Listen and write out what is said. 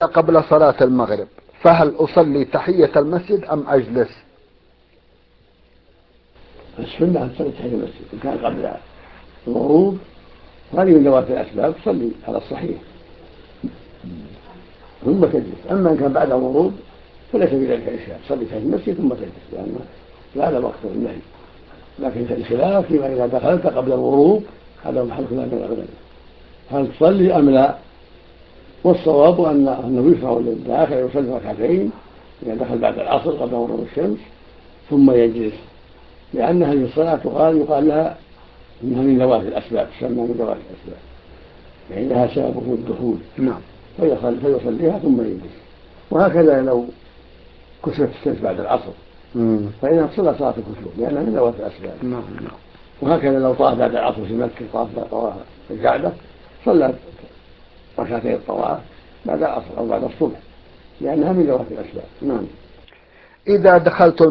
قبل صلاة المغرب فهل أصلي تحية المسجد أم أجلس؟ السنة أن تصلي تحية المسجد إن كان قبل الغروب، هذه من ذوات الأسباب تصلي على الصحيح ثم تجلس. أما إن كان بعد الغروب فليس بذلك إشكال، تصلي تحية المسجد ثم تجلس لأنه لا هذا وقت النهي. لكن الخلاف فيما إذا دخلت قبل الغروب هذا محل خلاف بين العلماء، هل تصلي أم لا؟ والصواب أنه يشرع للداخل يصلي ركعتين إذا دخل بعد العصر قبل غروب الشمس ثم يجلس، لأن هذه الصلاة يقال لها إنها من ذوات الأسباب، تسمى من ذوات الأسباب لأنها سببه الدخول. نعم. فيصليها ثم يجلس. وهكذا لو كسرت الشمس بعد العصر فإنها تصلى صلاة الكسوف لأنها من ذوات الأسباب. نعم. وهكذا لو طاف بعد العصر في مكة، طاف طواف الكعبة، صلى ركعتين الطواف بعد العصر أو بعد الصبح لأنها من ذوات الأسباب. نعم. إذا دخلت